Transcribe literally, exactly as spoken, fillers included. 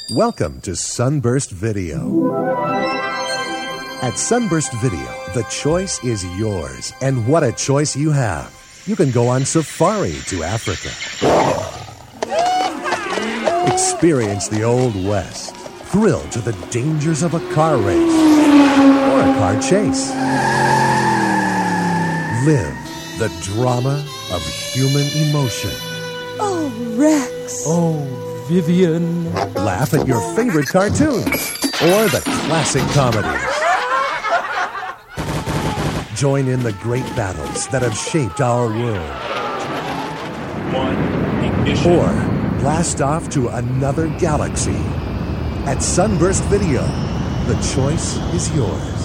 Welcome to Sunburst Video. At Sunburst Video, the choice is yours. And what a choice you have. You can go on safari to Africa. Experience the Old West. Thrill to the dangers of a car race or a car chase. Live the drama of human emotion. Oh, Rex. Oh, Vivian. Laugh at your favorite cartoons or the classic comedies. Join in the great battles that have shaped our world. One, ignition. Or blast off to another galaxy. At Sunburst Video, the choice is yours.